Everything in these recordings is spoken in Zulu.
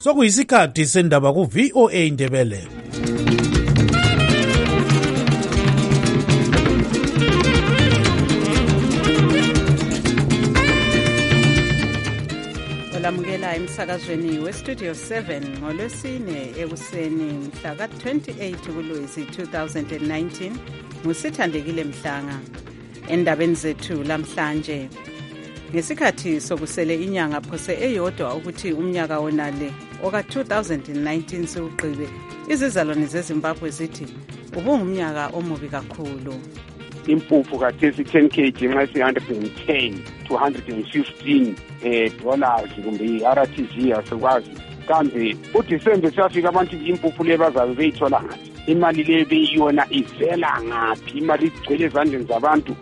Sokuyisikhathi sendaba ku VOA Ndebele. Olamukela emsakazweni weStudio 7 ngolwesine ekuseni mhla ka-28 kuLwezi 2019 nguSithandekile Mhlanga. Endabeni zethu lamhlanje, ngesikhathi sokusele inyanga phose eyodwa ukuthi umnyaka wonale oka-2019 siwugqibe, izizalwane zeZimbabwe zithi ubungumnyaka omubi kakhulu. Impuphu kathesi 10 kg nxa si-110 to 115 dollars kumbe i-RTG asikwazi. Kambe uDisemba siyafika abantu impuphu le bazabe beyithola ngathi, imali le beyiyona ivela ngaphi, imali igcwele ezandleni zabantu.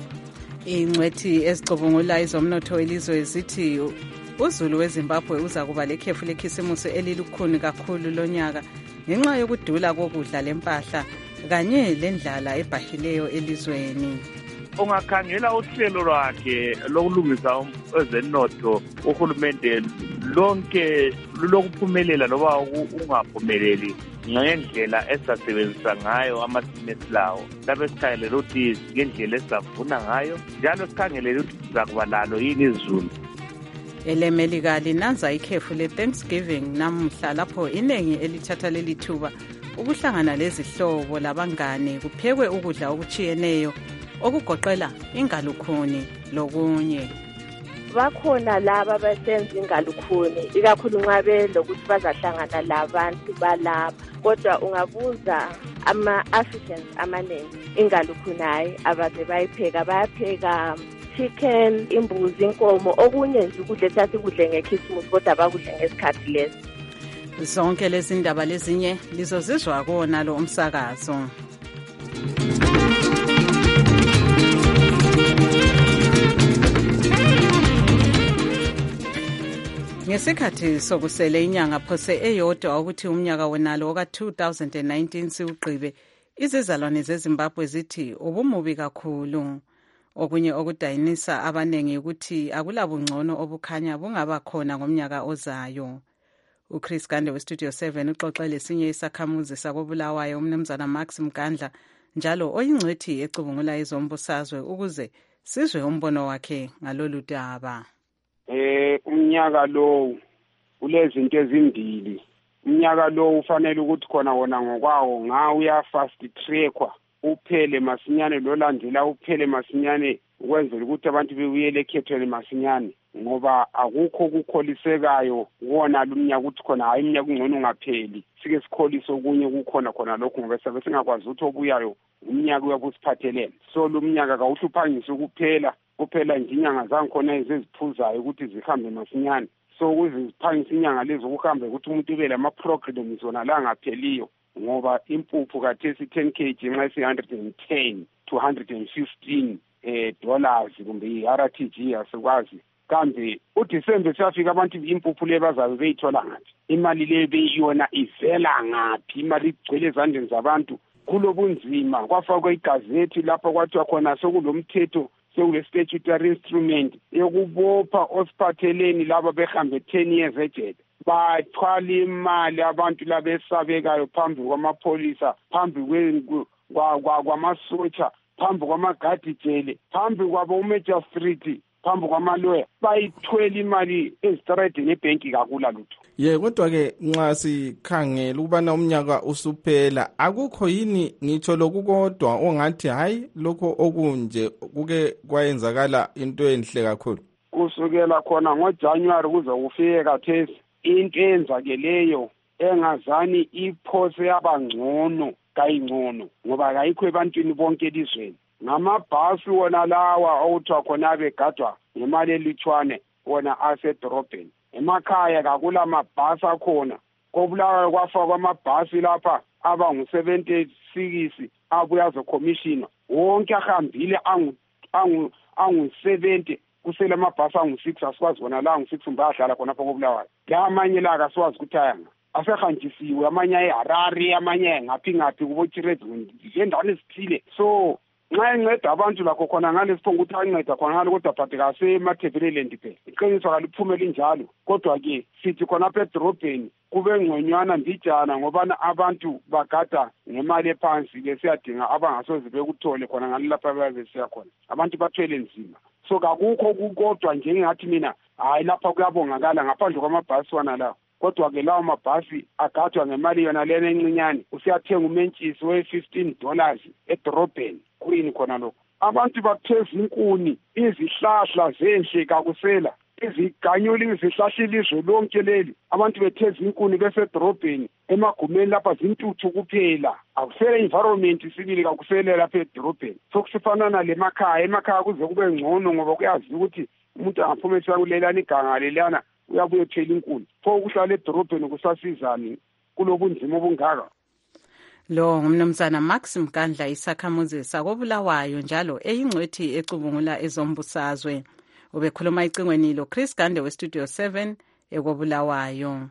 Ingcwethi ezicubungula izomnotho welizwe zithi uZulu weZimbabwe uza kuba lekhefu lekhisimusi elilukhuni kakhulu lonyaka ngenxa yokudula kokudla lempahla kanye lendlala ebhahileyo elizweni. Ungakhangela uhlelo lwakhe lokulungisa ezenotho uhulumende lonke lokuphumelela loba ungaphumeleli ngendlela esasebenzisa ngayo amasinesi lawo. Lapho sikhangelele ukuthi ngendlela esavuna ngayo, njalo sikhangelele ukuthi sizakuba lalo yini izulu. EleMelika linanza ikhefu le-Thanksgiving namuhla lapho iningi elithatha leli thuba ukuhlangana lezihlobo labangane kuphekwe ukudla okuchiyeneyo okugoqela ingalukhuni lokunye. Bakhona laba abasenza ingalukhuni ikakhulu nxa belokuthi bazahlangana labantu balapha, kodwa ungabuza ama-Africans amaningi ingalukhuni hayi abaze bayipheka, bayapheka chicken, imbuzi, inkomo, okunye nje ukudla esasikudle ngekhisimusi kodwa bakudle ngesikhathi leso. Zonke lezi ndaba lezinye lizozizwa kuwona lo umsakazo. Ngesikhathi sokusele inyanga phose eyodwa ukuthi umnyaka wonalo oka-2019 siwugqibe, izizalwane zeZimbabwe zithi ubumubi kakhulu. Okunye okudayinisa abanengi ukuthi akulabungcono obukhanya bungaba khona ngomnyaka ozayo. uChris Gande weStudio 7 uxoxe lesinye isakhamuzi sakobulawayo umnumzana Max Mkandla, njalo oyingcwethi ecubungula izombusazwe ukuze sizwe umbono wakhe ngalolu daba. Umnyaka lo ulezinto ezimbili. Umnyaka lo ufanele ukuthi khona wona ngokwawo uya fast trackwa uphele masinyane, lolandela uphele masinyane ukwenzela ukuthi abantu bebuyele ekhethweni masinyane, ngoba akukho ukukholisekayo wona lumnyaka ukuthi khona hayi umnyaka ungcono ungapheli sike sikholise okunye kukhona khona lokho, ngoba sabe singakwazi ukuthi obuyayo umnyaka uyabusiphathelene. So lumnyaka kawuhluphangise kuphela nje inyanga zangikhona eziziphuzayo ukuthi zihambe masinyane. So ukuze ziphangise inyanga lezo kuhambe ukuthi umuntu ube lama-programs zona la ngapheliyo, ngoba impuphu kathesi 10 kg nxa si-110 to 115 dollars kumbe i-RTG asikwazi. Kambe uDisemba siyafika abantu impuphu le bazabe beyithola ngathi, imali le beyiyona ivela ngaphi, imali igcwele ezandleni zabantu. Kulobunzima kwafakwa igazethi lapho kwathiwa khona sokulomthetho, sekule-statutory instrument yokubopha osiphatheleni laba behambe 10 years ejele. Bathwala imali abantu labesabekayo phambi kwamapholisa, phambi kwamasotsha, phambi kwamagadi jele, phambi kwabo umagistrate, phambi kwamalawyer. Bayithwela imali ezitradini ebhenki kakula lutho. Kodwa-ke nxa sikhangela ukubana umnyaka usuphela, akukho yini ngitsho lokukodwa ongathi hayi lokho okunje kuke kwayenzakala into enhle kakhulu? Kusukela khona ngoJanuary kuze kufike kathesi, into eyenzakeleyo engazani iphose yabangcono kayingcono, ngoba kayikho ebantwini bonke elizweni. Ngamabhasi wona lawa okuthiwa khona begadwa ngemali elitshwane wona asedorobheni. Emakhaya kakula mabhasi akhona. Kobulawayo kwafakwa amabhasi lapha abangu-76 abuya azocommissionwa, wonke ahambile angu-70, kusele amabhasi angu-6 asikwazi wona la angu-6 bayadlala khonapha kobulawayo. La amanye la akasiwazi ukuthi ayanga asehanjisiwe, amanye eHarare, amanye ngaphi kubo-Chiredzi, endaweni ezithile. So nxa enceda abantu lakho khona ngale siphonga ukuthi anceda khona ngale kodwa but kasemathebeleland phela iqiniso kaliphumeli njalo kodwa-ke sithi khonapha edorobheni kube ngconywana mbijana ngobana abantu bagada ngemali ephansi-ke siyadinga abangasoze bekuthole khona ngale lapha bayabe siya khona abantu bathwele nzima so kakukho kukodwa njengathi mina hayi lapha kuyabongakala ngaphandle kwamabhasi wana lawo kodwa-ke lawo mabhasi agadwa ngemali yona lena encinyane usiyathenga umentshisi we-$15 edorobheni kuyini khona lokho abantu batheza inkuni izihlahla zenhle kakusela iziganyula izihlahla ilizwe lonke leli abantu betheza inkuni besedorobheni emagumeni lapha zintuthu kuphela akusele environment sibili kakusele lapha edorobheni sokusifana emakhaya kuze kube ngcono ngoba kuyazi ukuthi umuntu angaphumisa kulelana iganga lelana uyabuye ethela inkuni pho ukuhlala edorobheni kusasizani kulobunzima obungaka. Lo ngumnumzana Max Mkandla isakhamuzi sakobulawayo njalo eyingcwethi ecubungula ezombusazwe. Ubekhuluma icingweni lo Chris Gande westudio 7 ekobulawayo.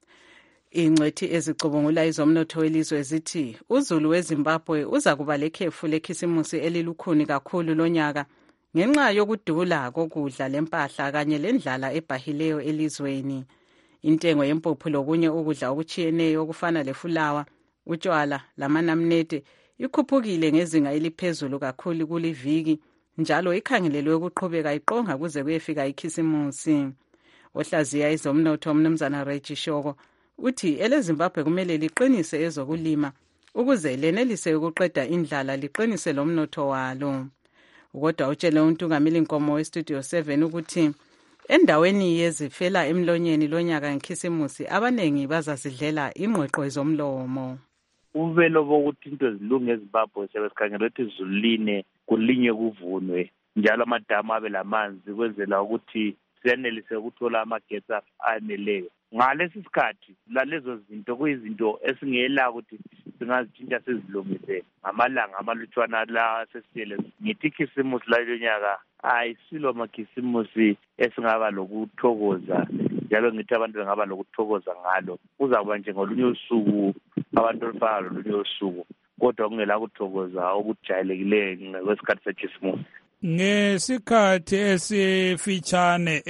Ingcwethi ezicubungula izomnotho welizwe zithi uZulu weZimbabwe uza kuba lekhefu lekhisimusi elilukhuni kakhulu lonyaka ngenxa yokudula kokudla lempahla kanye lendlala ebhahileyo elizweni. Intengo yempuphu lokunye ukudla okuchiyeneyo okufana lefulawa utshwala lamanamnete ikhuphukile ngezinga eliphezulu kakhulu kuliviki njalo ikhangelelwe ukuqhubeka iqonga kuze kuyefika ikhisimusi. Ohlaziya izomnotho umnumzana Reggie Shoko uthi eleZimbabwe kumele liqinise ezokulima ukuze lenelise ukuqeda indlala liqinise lomnotho walo. Kodwa utshele uNtungamili Nkomo westudio 7 ukuthi endaweni yezifela emlonyeni lonyaka ngekhisimusi abanengi bazazidlela ingqweqo ezomlomo. Uvelo bokuthi into ezilunge eZimbabwe sebesikhangela ukuthi izulu line kulinywe kuvunwe njalo amadamu abe lamanzi kwenzela ukuthi siyanelise ukuthola amagetsi aneleyo. Ngalesi sikhathi lalezo zinto kuyizinto esingela ukuthi singazitshintsha sizilungise ngamalanga amalutshwana la sesiyele ngithi ikhisimusi lalonyaka ayisilo amakhisimusi esingaba lokuthokoza njalo ngithi abantu bengaba lokuthokoza ngalo kuzakuba njengolunye usuku abantu olufaka lolunye usuku kodwa kungela kuthokoza okujayelekileyo kwesikhathi sekhisimusi. Ngesikhathi esifitshane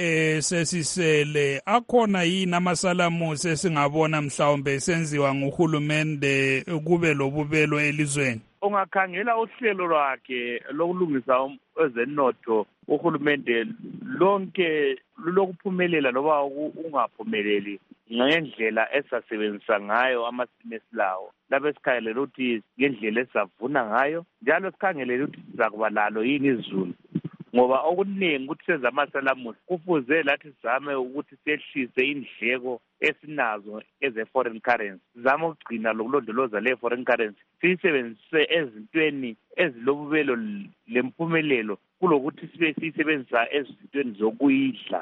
sesisele akhona yini amasalamusi esingabona mhlawumbe senziwa nguhulumende kube lobubelo elizweni? Ungakhangela uhlelo lwakhe lokulungisa ezenotho uhulumende lonke lokuphumelela loba ungaphumeleli ngendlela esasebenzisa ngayo amasimesi lawo lapho sikhangelela ukuthi ngendlela esavuna ngayo njalo sikhangelela ukuthi sizakuba lalo yini izulu ngoba okuningi ukuthi senza amasalamusi kufuze lathi sizame ukuthi sehlise indleko esinazo eze-foreign currency sizame ukugcina lokulondoloza le-foreign currency siyisebenzise ezintweni ezilobubelo lempumelelo kulokuthi sibe siyisebenzisa ezintweni zokuyidla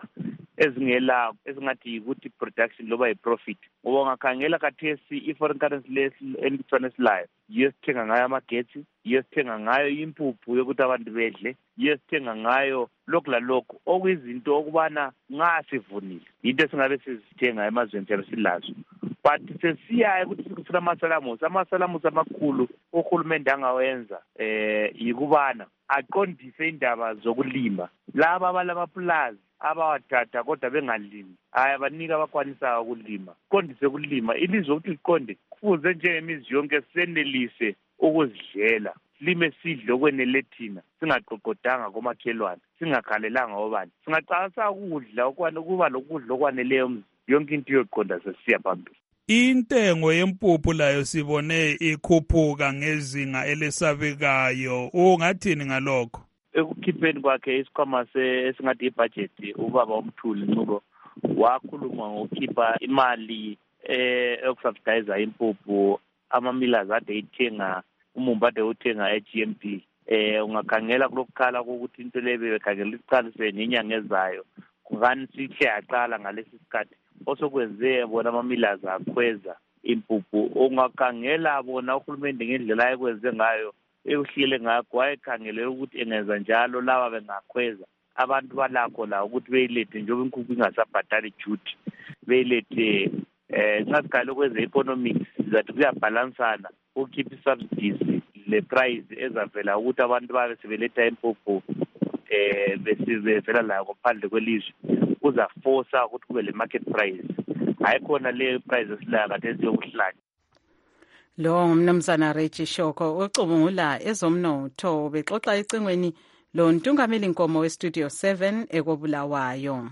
ezingathi yikuthi production loba yi-profit ngoba ungakhangela khathesi i-foreign currency elitshwane esilayo yiyo sithenga ngayo amagetsi yiyo sithenga ngayo impuphu yokuthi abantu bedle yiyo sithenga ngayo lokhu lalokhu okuyizinto okubana nxa sivunile yinto esingabe sizithenga emazweni njalo silazo but sesiya ukuthi sikufuna amasalamusi amakhulu uhulumende angawenza yikubana aqondise indaba zokulima laba abalamaplazi abawathatha kodwa bengalimi abanika abakwanisayo ukulima qondise ukulima ilizwe ukuthi liqonde kufuze njengemizi yonke senelise ukuzidlela lime sidle okwenele thina singaqoqodanga komakhelwane singakhalelanga obani singacasa ukudla ukuba lokudla okwaneleyo yonke into yoqonda sesiya phambili. Intengo yempuphu layo sibone ikhuphuka ngezinga elesabekayo ungathini ngalokho? Ekukhipheni kwakhe isikhwama esingathi ibudget ubaba uMthuli Ncubo wakhuluma ngokukhipha imali yokusubsidize impuphu amamilazi ade ithenga umumbu ade uthenga e-GMP ungakhangela kulokukhala kokuthi into le bebekhangela iqalise ngenyanga ezayo kungani sithe yaqala ngalesi sikhathi osokwenze bona amamilazi akhweza impuphu ungakhangela bona uhulumende ngendlela ayekwenze ngayo ekuhlile ngakho wayekhangelela ukuthi engenza njalo laba bengakhweza abantu balakho la ukuthi beyilethe njengoba inkukhu ingasabhatali duty beyilethe nxa sikhangela kweze economics zathi kuyabhalansana ukukhipha isubsidies le price ezavela ukuthi abantu babe sebeletha impuphu besivela la ngaphandle kwelizwe uzaforce ukuthi kube le market price hayi khona le price esilayo kade siyokuhlanya. Lo ngumnumzana Reggie Shoko ocubungula ezomnotho bexoxa ecingweni lo ntungameli nkomo westudio 7 ekobulawayo.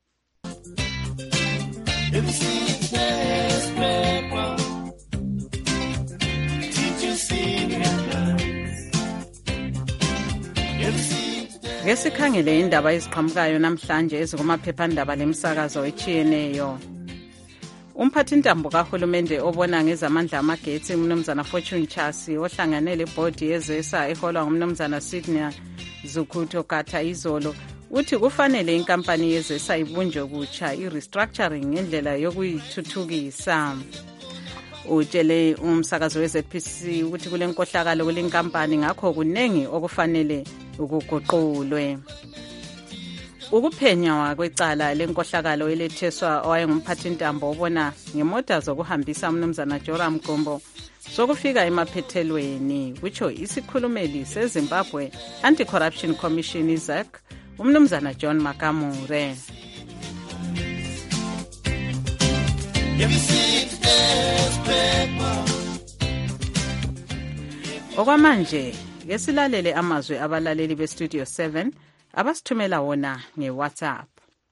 Ngesikhangele indaba eziqhamukayo namhlanje ezikumaphephandaba lemsakazo echiyeneyo. Umphathintambo kahulumende obona ngezamandla amagetsi umnumzana Fortune Chasi ohlanganele ibhodi yezesa eholwa ngumnumzana Sydney Zukutho Kata izolo uthi kufanele inkampani yezesa ibunjwe kutsha i-restructuring ngendlela yokuyithuthukisa. Utshele umsakazo we-ZPC ukuthi kule nkohlakalo kule nkampani ngakho kunengi okufanele ukuguqulwe. Ukuphenywa kwecala lenkohlakalo eletheswa owayengumphathintambo obona ngemota zokuhambisa umnumzana Joram Gombo sokufika emaphethelweni kutsho isikhulumeli seZimbabwe Anti-Corruption Commission iZAC umnumzana John Makamure. Okwamanje ngesilalele amazwi abalaleli bestudio 7 abasithumela wona ngeWhatsApp.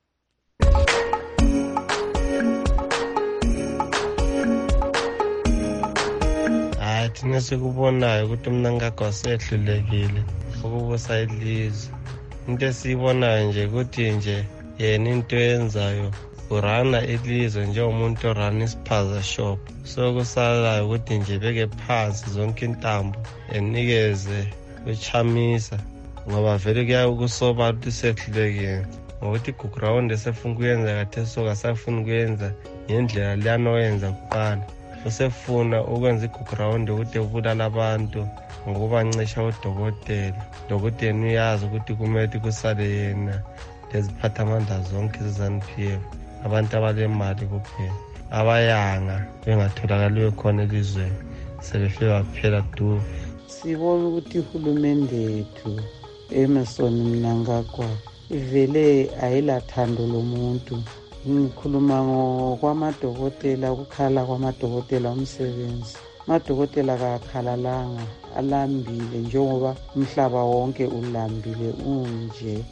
Thina sikubonayo ukuthi umnankagwa sehlulekile ukubusa ilizwe. Into esiyibonayo nje ukuthi nje yena into yenzayo urana ilizwe njengomuntu orana isiphaza shop. So kusalayo ukuthi nje beke phansi zonke intambo enikeze uchamisa ngoba vele kuya ukusoba ukuthi sehlulekile ngokuthi ground esefuna kuyenza kade soka safuna kuyenza ngendlela liyanoyenza kuqala. Usefuna ukwenza ground ukuthi ubulala abantu ngokubancisha udokotela lokuthi yena uyazi ukuthi kumele kusale yena leziphathamandla zonke ze-ZANU-PF abantu abalemali kuphela abayanga bengatholakali khona elizweni sebefike baphela du. Sibona ukuthi uhulumende yethu Emerson Mnangagwa ivele ayilathando lomuntu. Ngikhuluma ngokwamadokotela ukukhala kwamadokotela umsebenzi. Amadokotela kakhalalanga alambile njengoba umhlaba wonke ulambile unje.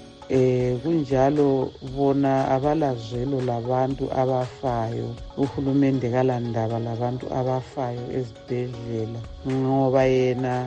Kunjalo bona abalazwelo labantu abafayo. Uhulumende kalandaba labantu abafayo ezibhedlela ngoba yena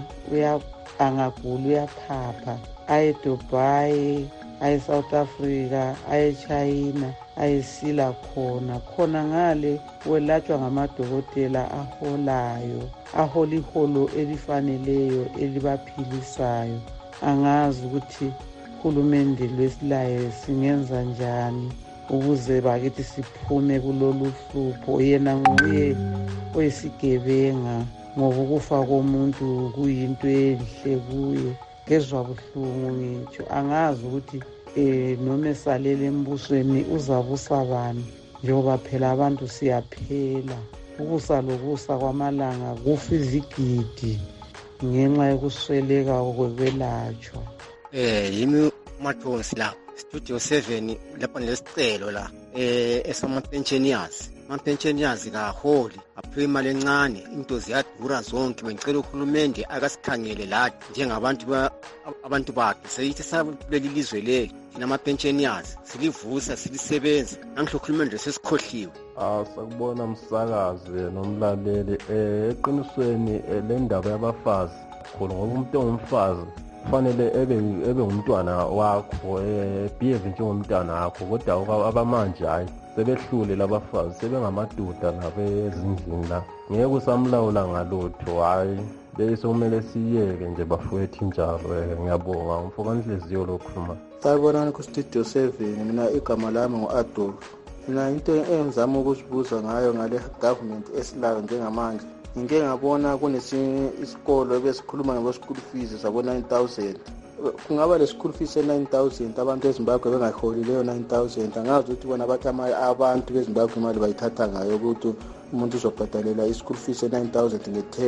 angagula uyaphapha aye Dubai aye South Africa aye China ayesila khona ngale welatshwa ngamadokotela aholayo ahola iholo elifaneleyo elibaphilisayo. Angazi ukuthi uhulumende lwesilayo singenza njani ukuze bakithi siphume kulolu hlupho. Yena nguye oyisigebenga ngoba ukufa komuntu kuyinto enhle kuye. Ngezwa buhlungu ngitsho angazi ukuthi noma esalele embusweni uzabusa bani njengoba phela abantu siyaphela. Ukusa lokusa kwamalanga kufa izigidi ngenxa yokusweleka kokwelatshwa. Yimi Mathonsi la Studio 7 lapha lesicelo la esama-pensioners. Ama-pensioners kaholi aphiwe imali encane into ziyadura zonke. Bengicela uhulumende akasikhangele lathi njengabantu bakhe seyithi sakuleli lizwe leli thina ama-pensioners silivusa silisebenza angisho uhulumende sesikhohliwe. Sakubona msakazi nomlaleli eqinisweni le ndaba yabafazi khona ngoba umuntu ongumfazi kufanele ebe ngumntwana wakho behave njengomntwana wakho kodwa abamanje hayi sebehlule labafazi sebengamadoda labezindlini la ngeke usamlawula ngalutho hayi bese kumele siyeke nje bafowethu njalo. Ngiyabonga umfokanhliziyo lokhuluma. Sayibonani ku Studio 7 mina igama lami ngo-Adolf. Mina into engizama ukusibuza ngayo ngale government esilayo njengamanje ngike ngabona kunesinye isikolo besikhuluma ngabo-school fees sabo 9,000. Kungaba le school fees 9,000 abantu eZimbabwe bengaholi leyo 9,000. Angazi ukuthi bona bathi abantu beZimbabwe imali bayithatha ngayo ukuthi umuntu uzobhadalela i-school fees 9,000 ngeterm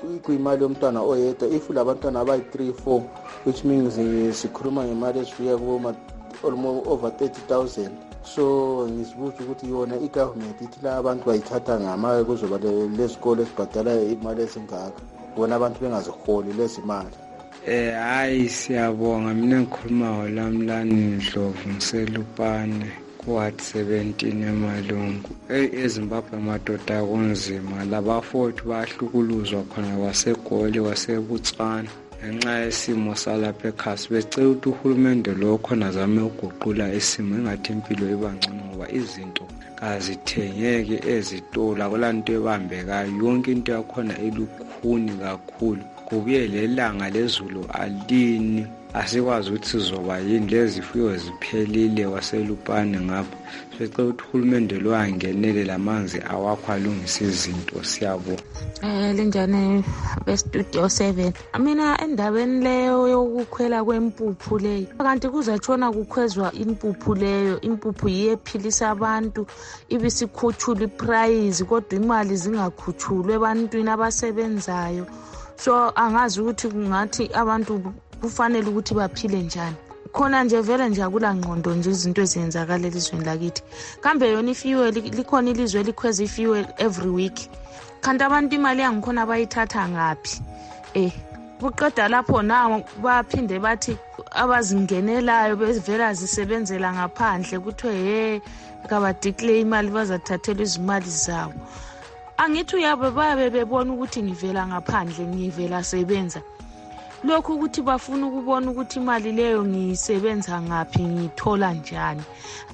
kuyimali yomntwana oyedwa. If labantwana abayi-3, 4, which means sikhuluma ngemali ezifika almost over 30,000. So ngizibuza ukuthi yona i-government ithi la abantu bayithatha ngamaye kuzoba lezikole ezibhadala imali ezingaka, bona abantu bengaziholi lezi mali. Hayi siyabonga, mina ngikhuluma ngoLamlani Ndlovu ngiselupane kuward 17 eMalungu. eZimbabwe madoda kunzima, labafowethu bahlukuluzwa khona kwaseGoli kwaseButswana ngenxa yesimo salapha ekhaya. Becela ukuthi uhulumende lo khona azame ukuguqula isimo, engathi impilo ibangcono ngoba izinto kazithengeki ezitolo, akulanto ebambekayo, yonke into yakhona ilukhuni kakhulu. Kubuye lelanga lezulu alini, asikwazi ukuthi sizoba yini, lezifuyo ziphelile kwaselupane ngapha. Becela ukuthi uhulumende lo angenele lamanzi awakho alungisa izinto. Siyabonga. Linjani bestudio 7. Mina endabeni leyo yokukhwela kwempuphu leyo, kanti kuzatshona kukhwezwa impuphu leyo, impuphu iyephilisa abantu, ibisikhutshula iprice kodwa imali zingakhutshulwe ebantwini abasebenzayo. So angazi ukuthi kungathi abantu kufanele ukuthi baphile njani. Khona nje vele nje akula ngqondo nje izinto ezenzakala elizweni lakithi. Kambe yona ifuel likhona ilizwe elikhweza ifuel every week. Kanti abantu imali yangikhona bayithatha ngaphi? Kuqeda lapho nawo baphinde bathi abazingenelayo bevela zisebenzela ngaphandle kuthiwe kabadeclare imali bazathathelwa izimali zawo. Angithi uyabe babe bebona ukuthi ngivela ngaphandle ngivela sebenza. Lokho ukuthi bafuna ukubona ukuthi imali leyo ngiyisebenza ngaphi, ngithola njani.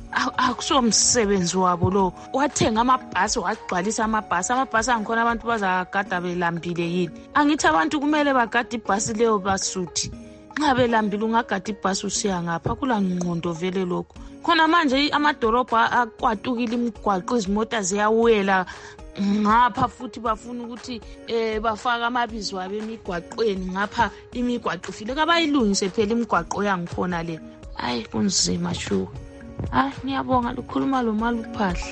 Akusomsebenzi wabo lo. Wathenga amabhasi, wagcwalisa amabhasi angikhona abantu bazagada belambile yini? Angithi abantu kumele bagada ibhasi leyo basuthi. Nxa belambile ungagada ibhasi usiya ngapha, kula ngqondo vele lokho. Khona manje amadolobha akwatukile imigwaqo, izimota ziyawela ngapha futhi bafuna ukuthi bafaka amabizo abo emigwaqweni ngapha, imigwaqo ifile kabayilungise phela imigwaqo yangikhona le. Hayi kunzima shu. Ngiyabonga lukhuluma lo Maluphahla.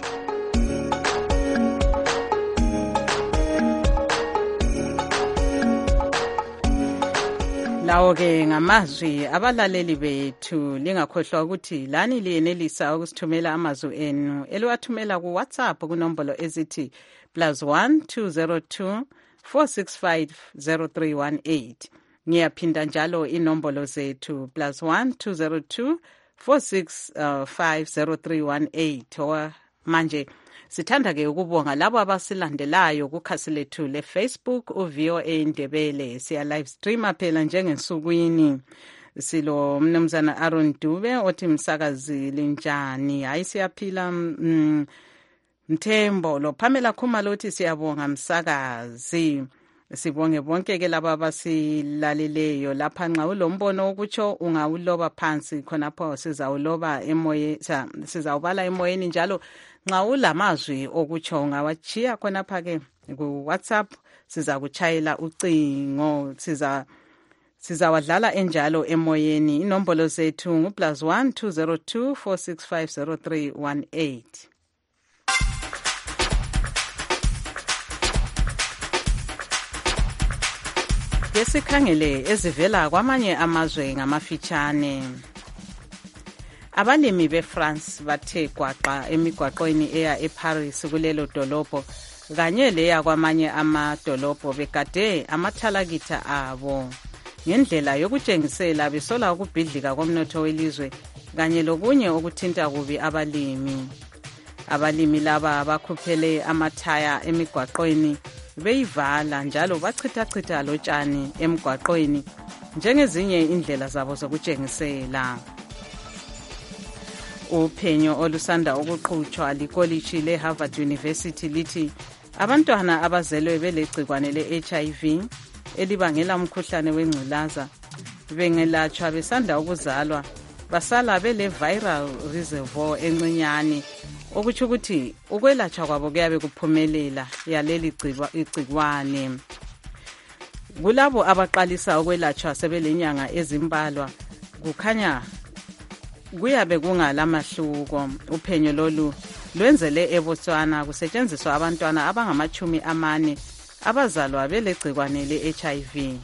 Lawo ke ngamazwi abalaleli bethu. Lingakhohlwa ukuthi lani liyenelisa ukusithumela amazwi enu eliwathumela ku WhatsApp kunombolo ezithi +1 202 465 0318. Ngiyaphinda njalo inombolo zethu +1 202 465 0318. Manje sithanda ke ukubonga labo abasilandelayo kukhasi lethu leFacebook uVOA Ndebele. Siya live streama phela njengensukwini. Silo mnumzana Aaron Dube othi msakazi linjani? Hayi siyaphila Mthembo. Lo Pamela Khumalo othi siyabonga msakazi. Sibonge bonke ke laba abasilaleleyo lapha. Nxa ulombono ukutsho ungawuloba phansi khonapho sizawuloba emoyeni, sizawubala emoyeni njalo. Nxa ulamazwi okutsho ungawachiya khonapha ke ku WhatsApp, sizakuchayela ucingo, sizawadlala enjalo emoyeni. Inombolo zethu ngu +1 202 465 0318. Yesikhangele ezivela kwamanye amazwe ngamafitshane. Abalimi beFrance bathe gwaqa emigwaqweni eya eParis kulelo dolobho kanye leya kwamanye amadolobho begade amathalakitha abo ngendlela yokutshengisela besola ukubhidlika komnotho welizwe kanye lokunye okuthinta kubi abalimi. Abalimi laba bakhuphele amathaya emigwaqweni beyivala njalo bachithachitha lotshani emigwaqweni njengezinye indlela zabo zokutshengisela. Uphenyo olusanda ukuqhutshwa likolitshi leHarvard University lithi abantwana abazelwe belegcikwane leHIV elibangela umkhuhlane wengculaza bengelatshwa besanda ukuzalwa basala bele-viral reservoir encinyane, okutsho ukuthi ukwelatshwa kwabo kuyabe kuphumelela yaleli igcikwane. Kulabo abaqalisa ukwelatshwa sebelenyanga ezimbalwa kukhanya kuyabe kungalamahluko. Uphenyo lolu lwenzele eBotswana kusetshenziswa abantwana abangama40 abazalwa belegcikwane le-HIV.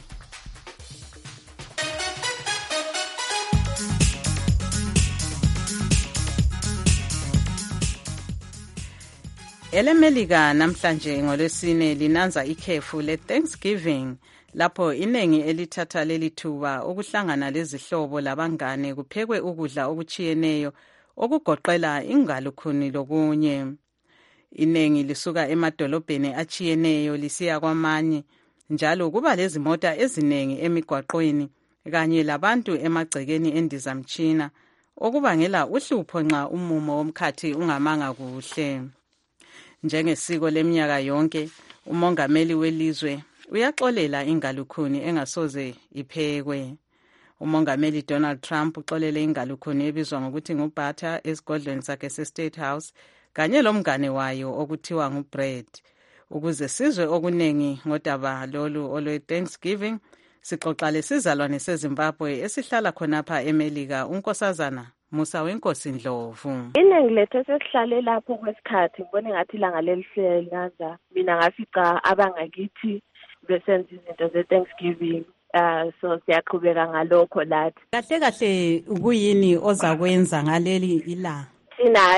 EleMelika namhlanje ngolwesine linanza ikhefu le-Thanksgiving lapho iningi elithatha leli thuba ukuhlangana lezihlobo labangane kuphekwe ukudla okuchiyeneyo okugoqela ingalukhuni lokunye. Iningi lisuka emadolobheni achiyeneyo lisiya kwamanye njalo kuba lezimota eziningi emigwaqweni kanye labantu emagcekeni endizamtshina okubangela uhlupho nxa umumo womkhathi ungamanga kuhle. Njengesiko leminyaka yonke, umongameli welizwe uyaxolela ingalukhuni engasoze iphekwe. Umongameli Donald Trump uxolele ingalukhuni ebizwa ngokuthi ngubutter esigodlweni sakhe se-State House kanye lomngane wayo okuthiwa nguBrad. Ukuze sizwe okuningi ngodaba lolu olwe-Thanksgiving, sixoxa lesizalwane seZimbabwe esihlala khonapha eMelika, unkosazana Musa Wenkosi Ndlovu. Iningi lethu esesihlale lapho kwesikhathi ngibone ngathi ilanga lelihlelaza mina ngafica abangakithi besenza izinto ze-Thanksgiving. So siyaqhubeka ngalokho lathi. Kahle kahle ukuyini ozakwenza ngaleli ilanga? Thina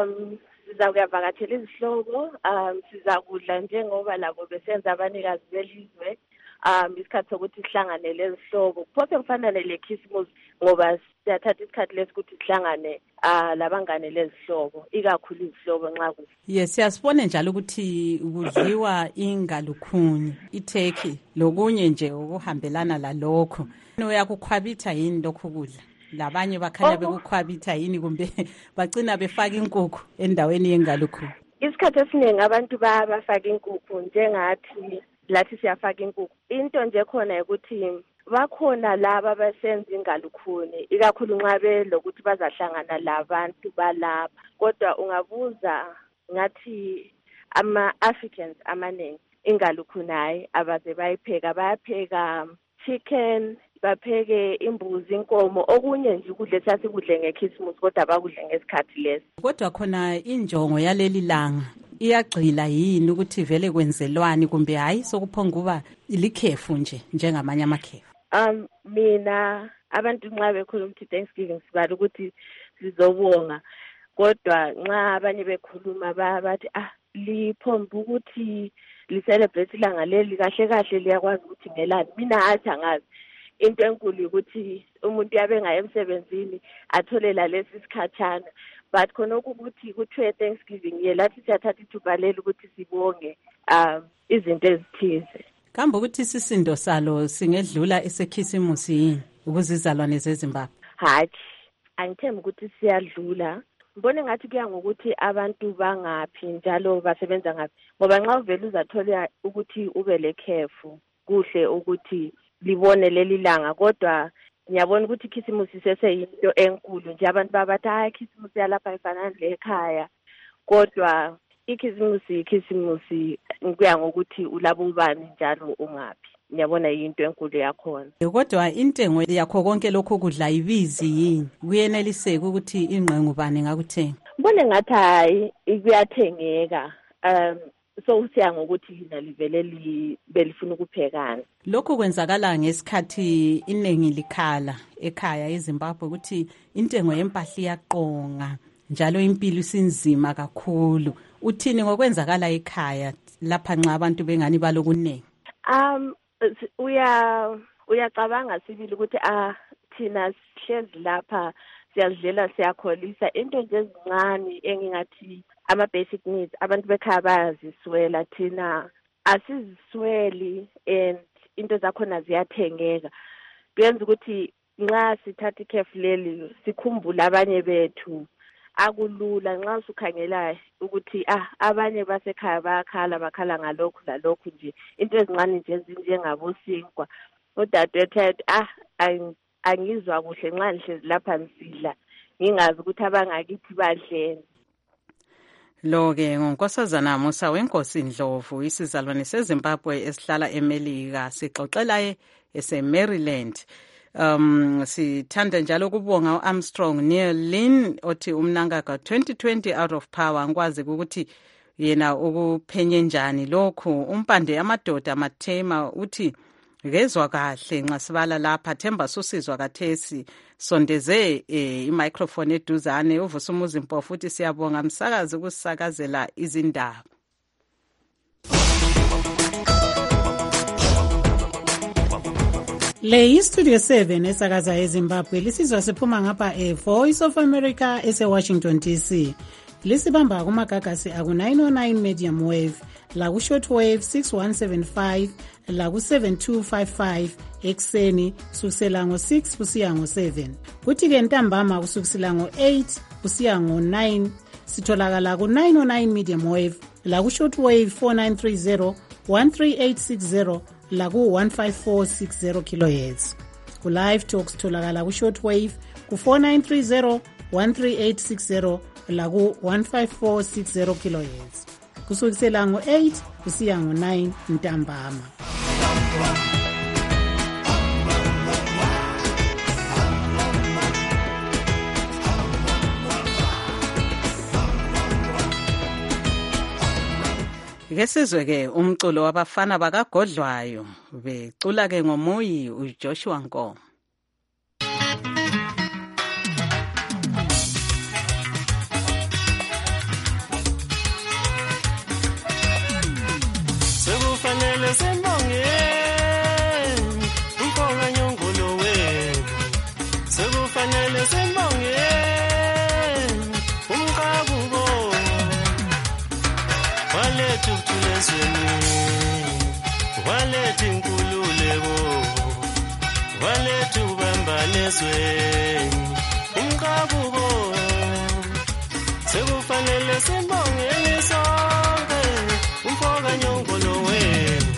siza kuyavakatshela izihlobo, sizakudla njengoba labo besenza abanikazi belizwe. Isikhathi sokuthi sihlangane lezihlobo kuphosa kufanele le-Christmas ngoba siyathatha isikhathi lesikuthi sihlangane labangane lezihlobo ikakhulu izihlobo nxa kuhle. Yes, siyasibone njalo ukuthi kudliwa ingalukhuni, iturkey lokunye nje okuhambelana lalokho. Uyakukhwabitha yini lokho kudla? Labanye bakhanya bekukhwabitha yini kumbe bagcina befaka inkukhu endaweni yengalukhuni? Isikhathi esiningi abantu bafaka inkukhu njengathi lathi siyafaka inkukhu. Into nje khona ukuthi bakhona laba abasenza ingalukhuni ikakhulu nxa belokuthi bazahlangana labantu balapha. Kodwa ungabuza ngathi ama-Africans amaningi ingalukhuni hayi abaze bayipheka. Bayapheka chicken, bapheke imbuzi, inkomo, okunye nje ukudla sasikudle ngeChristmas kodwa bakudle ngesikhathi leso. Kodwa khona injongo yaleli langa iyagcila yini ukuthi vele kwenzelwani kumbe hayi sokuphonga kuba ilikhefu nje njengamanye amakhefu? Mina abantu nxa bekhuluma ukuthi Thanksgiving sibala ukuthi sizobonga, kodwa nxa abanye bekhuluma bathi liphomba ukuthi li-celebrate ilanga leli kahle kahle liyakwazi ukuthi ngelani. Mina athi angazi. Into enkulu ukuthi umuntu yabengaye emsebenzini athole lalesi sikhatshana, but khona ukuthi kuthiwe Thanksgiving lathi siyathatha ithuba leli ukuthi sibonge izinto ezithize. Kambe ukuthi isisindo salo singedlula esekhisimusi yini ukuze izalwane zeZimbabwe? Hathi angithembi ukuthi siyadlula. Ngibone ngathi kuya ngokuthi abantu bangaphi njalo basebenza ngaphi, ngoba nxa uvela uzathola ukuthi ube lekhefu kuhle ukuthi libone leli langa, kodwa ngiyabona ukuthi ikhisimusi seseyinto enkulu nje. Abantu babathi ikhisimusi yalapha ifanana lekhaya, kodwa ikhisimusi kuya ngokuthi ulabo ubani njalo ungaphi. Ngiyabona yinto enkulu yakhona. Kodwa intengo yakho konke lokho kudla ibizi yini? Kuyeneliseka ukuthi ingqengu bani ngakuthenga? Ngibone ngathi hayi kuyathengeka. So siya ngokuthi lina livele belifuna ukuphekana. Lokho kwenzakala ngesikhathi iningi likhala ekhaya eZimbabwe ukuthi intengo yempahla iyaqonga njalo impilo isinzima kakhulu. Uthini ngokwenzakala ekhaya lapha nxa abantu bengani balokuningi? Uyacabanga sibili ukuthi thina sihlezi lapha siyadlela siyakholisa into nje ezincane engingathi ama-basic needs abantu bekhaya bayaziswela, thina asizisweli and into zakhona ziyathengeka. Kuyenza ukuthi nxa sithatha ikhefu leli sikhumbule abanye bethu. Akulula nxa usukhangela ukuthi abanye basekhaya bakhala ngalokhu lalokhu nje, into ezincane nje ezinjengabosinkwa. Udadewethu angizwa kuhle nxa nihlezi lapha nisidla ngingazi ukuthi abangakithi badleni. Lo-ke ngunkosazana Musa Wenkosi Ndlovu, isizalwane seZimbabwe esihlala eMelika, sixoxela ese-Maryland. Sithanda njalo ukubonga u-Armstrong Neil Lynn othi umnangagwa 2020 out of power ngikwazi ukuthi yena ukuphenye njani lokhu. Umpande amadoda Mathema uthi kezwa kahle nxa sibala lapha. Themba susizwa kathesi sondeze i-microphone eduzane. Uvusumuzi Mpofu uthi siyabonga msakazi ukusakazela izindaba. Le yi-Studio 7 esakaza eZimbabwe. Lisizwa siphuma ngapha Voice of America ese-Washington DC. Lisibamba kumagagasi aku-909 medium wave, laku-short wave 6175, laku-7255 ekuseni kusukisela ngo-6 kusiya ngo-7. Kuthi-ke ntambama kusukisela ngo-8 kusiya ngo-9 sitholakala ku-909 medium wave, laku-short wave 4930, 13860, laku-15460 kHz. Ku-live talk sitholakala ku-short wave ku-4930, 13860, laku-15460 kHz. Kusukisela ngo-8 kusiya ngo-9 ntambama. Ke sizwe-ke umculo wabafana bakagodlwayo becula-ke ngoMoyi uJoshua Nkomo. Sekufanele sembonge uMfoka Nyongolo wenu, sekufanele sembonge umqabuko walethu kuthulezweni, walethu inkululeko, walethu ubambanezweni umqabuko. Sekufanele sembongeni sonke uMfoka Nyongolo wenu,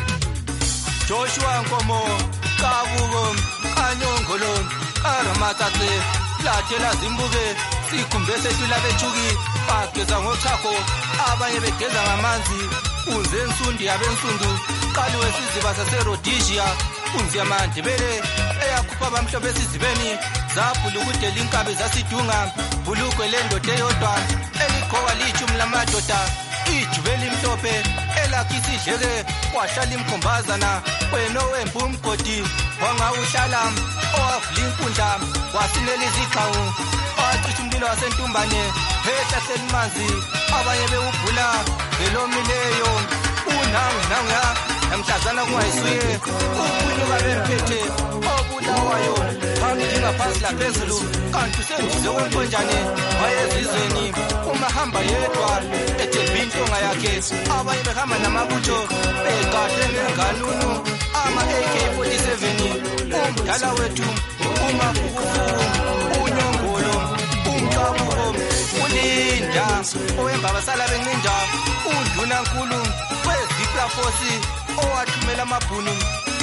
Joshua Nkomo Qabuko kaNyongolo aramathathe lathela zimbuke sikhumbe sethu labethuki bageza ngochago abanye begeza ngamanzi unze ensundi yabensundu qaliwe siziba saseRhodesia unzi yamandebele eyakhupha abamhlophe esizibeni zabhula ukudela inkabi zasidunga bulukwe lendoda eyodwa eligqoka lijumu lamadoda ijubeli imhlophe elakhi isidleke wahlala imkhombazana wena owembu umgodi wangawuhlala owavula inkundla wasinela izigxawu wacisha umlilo wasentumbane ehlahleni manzi abanye bewubhula velomileyo unangunanguya namhlazana kungayisuye ukwinuka bemphethe obulawayo hamdinga phansi laphezulu kanti usendize konkonjane wayezizweni umahamba yedwa ethemba intonga yakhe abanye behamba namabutho begade ngenganunu ama-AK-47 umdala wethu umafukufuku uNyongolo umqabuko ulinda owembabasala bencinda undunankulu weziplafosi owathumela amabhunu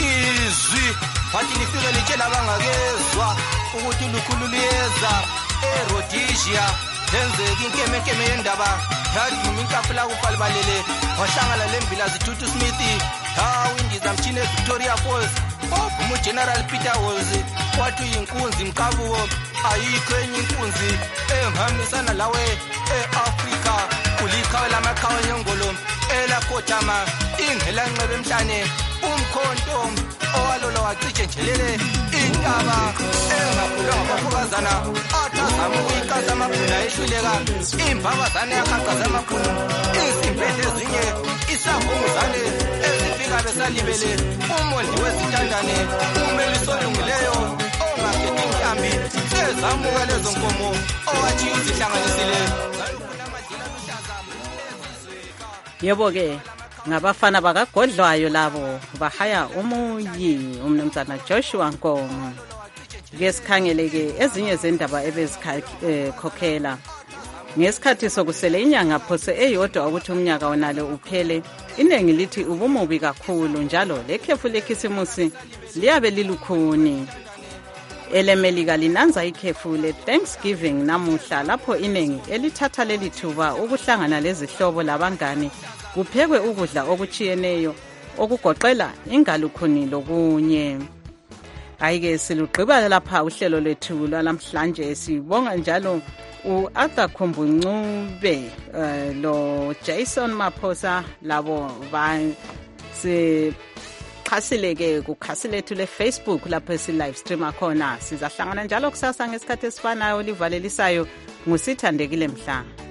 izwi wathi lifike litshela abangakezwa ukuthi ulukhulu luyeza eRhodesia lenzeka inkemenkeme yendaba yaduma inkapula kupalibalele wahlangana lembila zithuthi Smith indiza mtshini eVictoria Falls wavuma uGeneral Peter Walls wathi uyinkunzi mqabuko ayikho enye inkunzi ehambisana lawe eAfrika uliqhawe lamaqhawe Nyongolo elakhothama ingelanqebe emhlane umkhonto owalolo wacije njelele intaba engakhulwa ngabafokazana athazama ukuyikaza amabhuna ehluleka imbabazane yaqaqaza amabhunu izimpethe ezinye isafunguzane ezifika besalibele umondi wezithandane umeliso olungileyo ongakhethi inhlambi sezamuka lezo nkomo owathi uzihlanganisile. Yebo-ke ngabafana bakagodlwayo labo bahaya uMoyi umnumzana Joshua Nkomo. Ke sikhangeleke ezinye zendaba ebezikhokhela ngesikhathi sokusele inyanga phose eyodwa ukuthi umnyaka wonalo uphele. Iningi lithi ubumubi kakhulu njalo lekhefu lekhisimusi liyabe lilukhuni. Elemelika linanza ikhefu le-Thanksgiving namuhla lapho iningi elithatha leli thuba ukuhlangana lezihlobo labangane kuphekwe ukudla okuchiyeneyo okugoqela ingalukhuni lokunye. Hayi-ke silugqiba lapha uhlelo lwethu lwalamhlanje. Sibonga njalo u-Arthur Khumbuncube lo Jason Maphosa labo xhasileke kukhasi lethu le-Facebook lapho esi-live streama khona. Sizahlangana njalo kusasa ngesikhathi esifanayo. Olivalelisayo nguSithandekile Mhlanga.